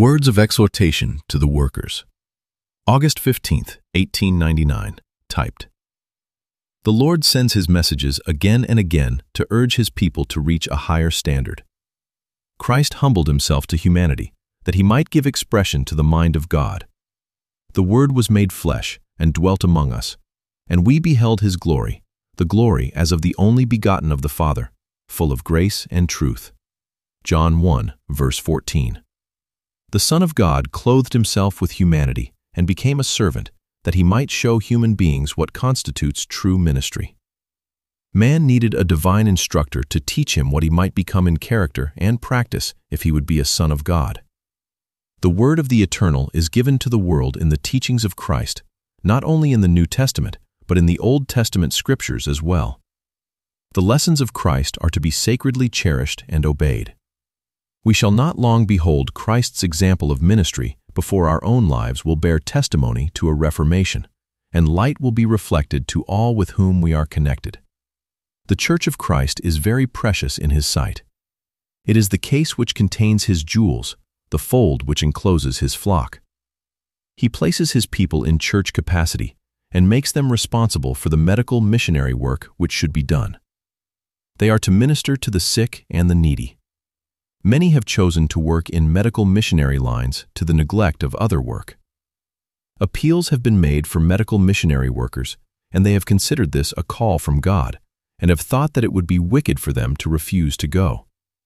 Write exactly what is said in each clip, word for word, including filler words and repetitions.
Words of exhortation to the workers. August fifteenth, eighteen ninety-nine, typed. The Lord sends his messages again and again to urge his people to reach a higher standard. Christ humbled himself to humanity, that he might give expression to the mind of God. The Word was made flesh and dwelt among us, and we beheld his glory, the glory as of the only begotten of the Father, full of grace and truth. John one, verse fourteen. The Son of God clothed himself with humanity and became a servant, that he might show human beings what constitutes true ministry. Man needed a divine instructor to teach him what he might become in character and practice if he would be a son of God. The Word of the Eternal is given to the world in the teachings of Christ, not only in the New Testament, but in the Old Testament scriptures as well. The lessons of Christ are to be sacredly cherished and obeyed. We shall not long behold Christ's example of ministry before our own lives will bear testimony to a reformation, and light will be reflected to all with whom we are connected. The Church of Christ is very precious in his sight. It is the case which contains his jewels, the fold which encloses his flock. He places his people in church capacity and makes them responsible for the medical missionary work which should be done. They are to minister to the sick and the needy. Many have chosen to work in medical missionary lines to the neglect of other work. Appeals have been made for medical missionary workers, and they have considered this a call from God, and have thought that it would be wicked for them to refuse to go.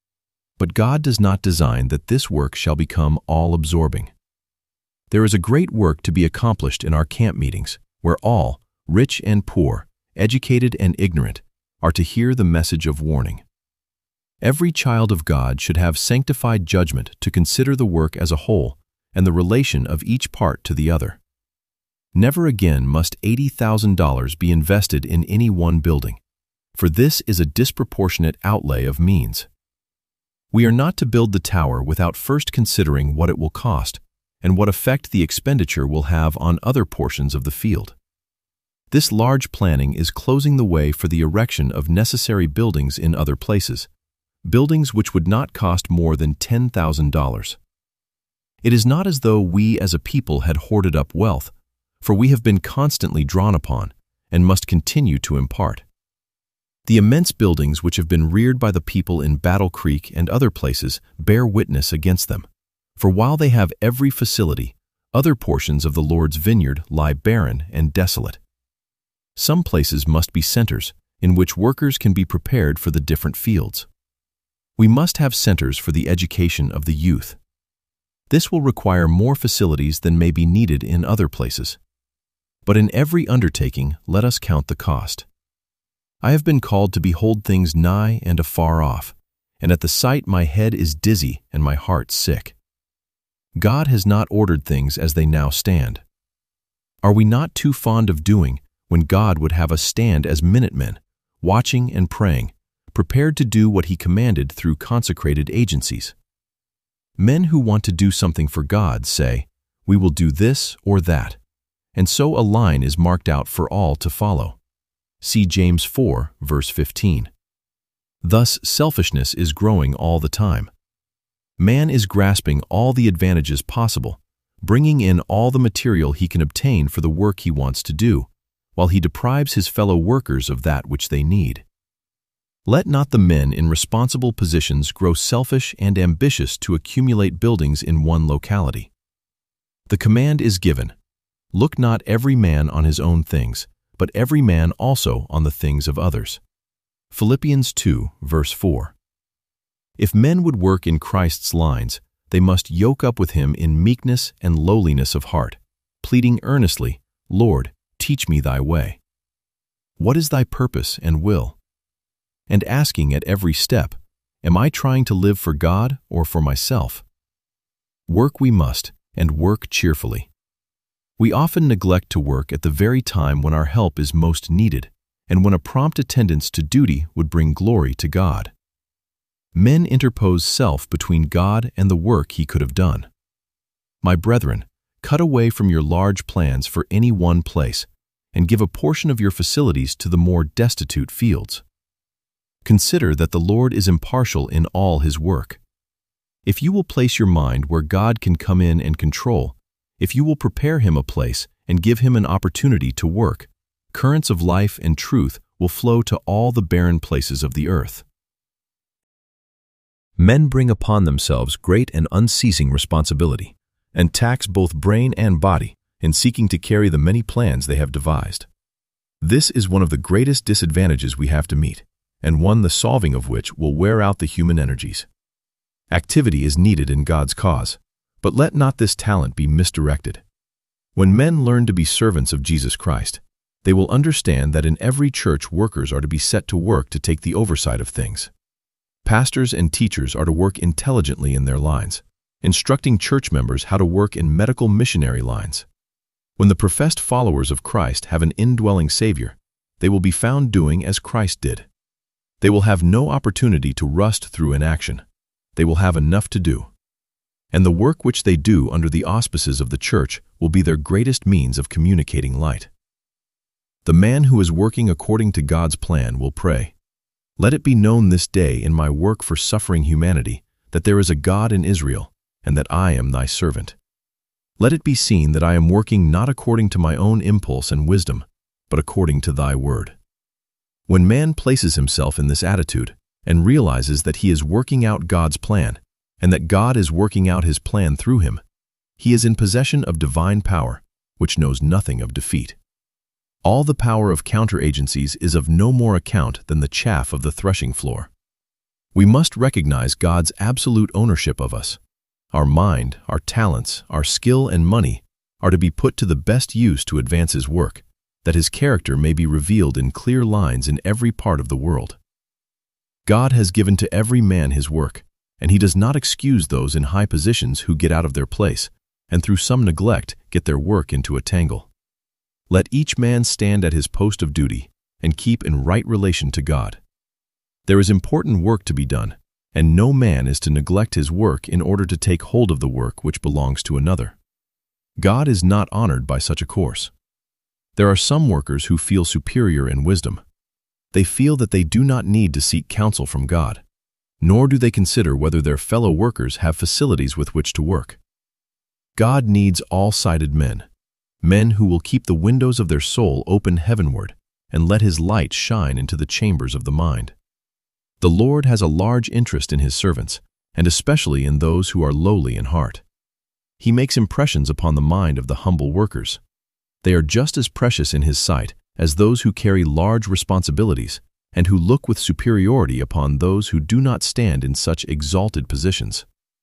But God does not design that this work shall become all-absorbing. There is a great work to be accomplished in our camp meetings, where all, rich and poor, educated and ignorant, are to hear the message of warning. Every child of God should have sanctified judgment to consider the work as a whole and the relation of each part to the other. Never again must eighty thousand dollars be invested in any one building, for this is a disproportionate outlay of means. We are not to build the tower without first considering what it will cost and what effect the expenditure will have on other portions of the field. This large planning is closing the way for the erection of necessary buildings in other places, buildings which would not cost more than ten thousand dollars. It is not as though we as a people had hoarded up wealth, for we have been constantly drawn upon and must continue to impart. The immense buildings which have been reared by the people in Battle Creek and other places bear witness against them, for while they have every facility, other portions of the Lord's vineyard lie barren and desolate. Some places must be centers in which workers can be prepared for the different fields. We must have centers for the education of the youth. This will require more facilities than may be needed in other places. But in every undertaking, let us count the cost. I have been called to behold things nigh and afar off, and at the sight my head is dizzy and my heart sick. God has not ordered things as they now stand. Are we not too fond of doing when God would have us stand as minutemen, watching and praying, prepared to do what he commanded through consecrated agencies? Men who want to do something for God say, "We will do this or that," and so a line is marked out for all to follow. See James four, verse fifteen. Thus, selfishness is growing all the time. Man is grasping all the advantages possible, bringing in all the material he can obtain for the work he wants to do, while he deprives his fellow workers of that which they need. Let not the men in responsible positions grow selfish and ambitious to accumulate buildings in one locality. The command is given, "Look not every man on his own things, but every man also on the things of others." Philippians two, verse four. If men would work in Christ's lines, they must yoke up with him in meekness and lowliness of heart, pleading earnestly, "Lord, teach me thy way. What is thy purpose and will?" And asking at every step, "Am I trying to live for God or for myself?" Work we must, and work cheerfully. We often neglect to work at the very time when our help is most needed, and when a prompt attendance to duty would bring glory to God. Men interpose self between God and the work he could have done. My brethren, cut away from your large plans for any one place, and give a portion of your facilities to the more destitute fields. Consider that the Lord is impartial in all his work. If you will place your mind where God can come in and control, if you will prepare Him a place and give Him an opportunity to work, currents of life and truth will flow to all the barren places of the earth. Men bring upon themselves great and unceasing responsibility, and tax both brain and body in seeking to carry the many plans they have devised. This is one of the greatest disadvantages we have to meet, and one the solving of which will wear out the human energies. Activity is needed in God's cause, but let not this talent be misdirected. When men learn to be servants of Jesus Christ, they will understand that in every church workers are to be set to work to take the oversight of things. Pastors and teachers are to work intelligently in their lines, instructing church members how to work in medical missionary lines. When the professed followers of Christ have an indwelling Savior, they will be found doing as Christ did. They will have no opportunity to rust through inaction. They will have enough to do. And the work which they do under the auspices of the church will be their greatest means of communicating light. The man who is working according to God's plan will pray, "Let it be known this day in my work for suffering humanity that there is a God in Israel, and that I am thy servant. Let it be seen that I am working not according to my own impulse and wisdom, but according to thy word." When man places himself in this attitude and realizes that he is working out God's plan, and that God is working out his plan through him, he is in possession of divine power, which knows nothing of defeat. All the power of counter-agencies is of no more account than the chaff of the threshing floor. We must recognize God's absolute ownership of us. Our mind, our talents, our skill and money are to be put to the best use to advance His work, that His character may be revealed in clear lines in every part of the world. God has given to every man his work, and He does not excuse those in high positions who get out of their place, and through some neglect get their work into a tangle. Let each man stand at his post of duty and keep in right relation to God. There is important work to be done, and no man is to neglect his work in order to take hold of the work which belongs to another. God is not honored by such a course. There are some workers who feel superior in wisdom. They feel that they do not need to seek counsel from God, nor do they consider whether their fellow workers have facilities with which to work. God needs all-sighted men, men who will keep the windows of their soul open heavenward and let His light shine into the chambers of the mind. The Lord has a large interest in His servants, and especially in those who are lowly in heart. He makes impressions upon the mind of the humble workers. They are just as precious in His sight as those who carry large responsibilities and who look with superiority upon those who do not stand in such exalted positions.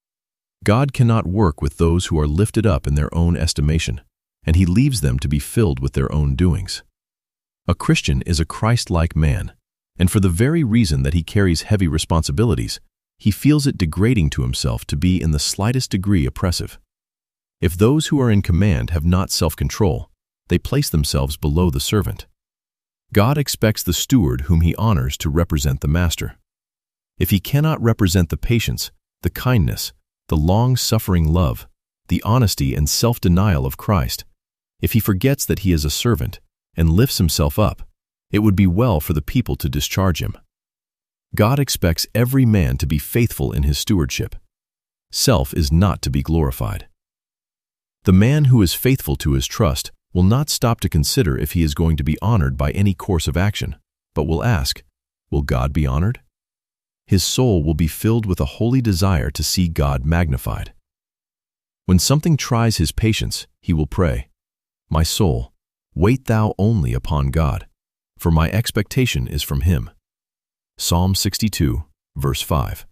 God cannot work with those who are lifted up in their own estimation, and He leaves them to be filled with their own doings. A Christian is a Christ-like man, and for the very reason that he carries heavy responsibilities, he feels it degrading to himself to be in the slightest degree oppressive. If those who are in command have not self-control, they place themselves below the servant. God expects the steward whom He honors to represent the master. If he cannot represent the patience, the kindness, the long-suffering love, the honesty and self-denial of Christ, if he forgets that he is a servant and lifts himself up, it would be well for the people to discharge him. God expects every man to be faithful in his stewardship. Self is not to be glorified. The man who is faithful to his trust will not stop to consider if he is going to be honored by any course of action, but will ask, "Will God be honored?" His soul will be filled with a holy desire to see God magnified. When something tries his patience, he will pray, "My soul, wait thou only upon God, for my expectation is from Him." Psalm sixty-two, verse five.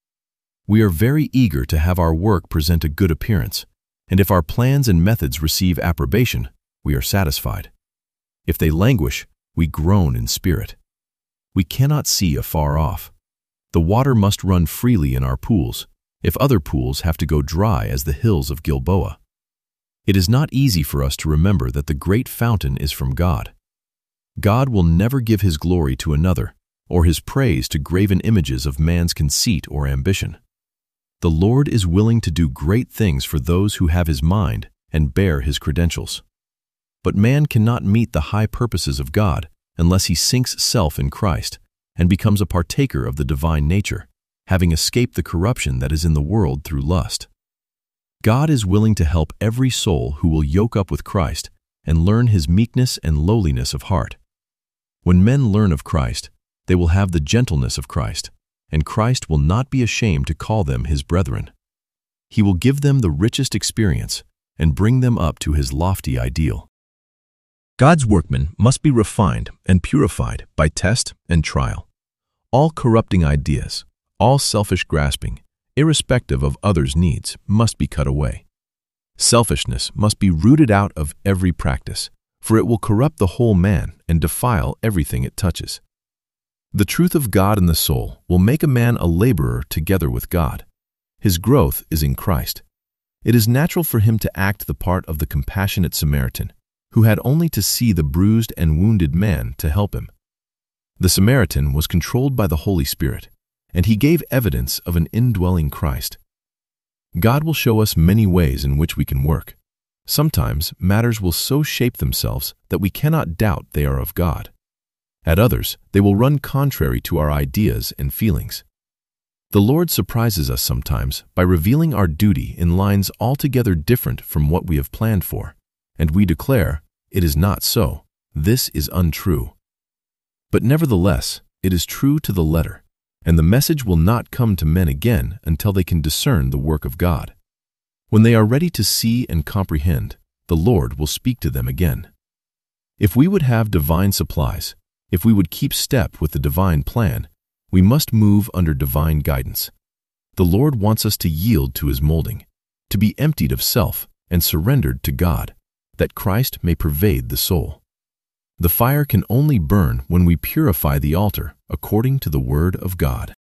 We are very eager to have our work present a good appearance, and if our plans and methods receive approbation, we are satisfied. If they languish, we groan in spirit. We cannot see afar off. The water must run freely in our pools, if other pools have to go dry as the hills of Gilboa. It is not easy for us to remember that the great fountain is from God. God will never give His glory to another, or His praise to graven images of man's conceit or ambition. The Lord is willing to do great things for those who have His mind and bear His credentials. But man cannot meet the high purposes of God unless he sinks self in Christ and becomes a partaker of the divine nature, having escaped the corruption that is in the world through lust. God is willing to help every soul who will yoke up with Christ and learn his meekness and lowliness of heart. When men learn of Christ, they will have the gentleness of Christ, and Christ will not be ashamed to call them his brethren. He will give them the richest experience and bring them up to his lofty ideal. God's workmen must be refined and purified by test and trial. All corrupting ideas, all selfish grasping, irrespective of others' needs, must be cut away. Selfishness must be rooted out of every practice, for it will corrupt the whole man and defile everything it touches. The truth of God in the soul will make a man a laborer together with God. His growth is in Christ. It is natural for him to act the part of the compassionate Samaritan, who had only to see the bruised and wounded man to help him. The Samaritan was controlled by the Holy Spirit, and he gave evidence of an indwelling Christ. God will show us many ways in which we can work. Sometimes matters will so shape themselves that we cannot doubt they are of God. At others, they will run contrary to our ideas and feelings. The Lord surprises us sometimes by revealing our duty in lines altogether different from what we have planned for, and we declare, "It is not so. This is untrue." But nevertheless, it is true to the letter, and the message will not come to men again until they can discern the work of God. When they are ready to see and comprehend, the Lord will speak to them again. If we would have divine supplies, if we would keep step with the divine plan, we must move under divine guidance. The Lord wants us to yield to his molding, to be emptied of self and surrendered to God, that Christ may pervade the soul. The fire can only burn when we purify the altar according to the word of God.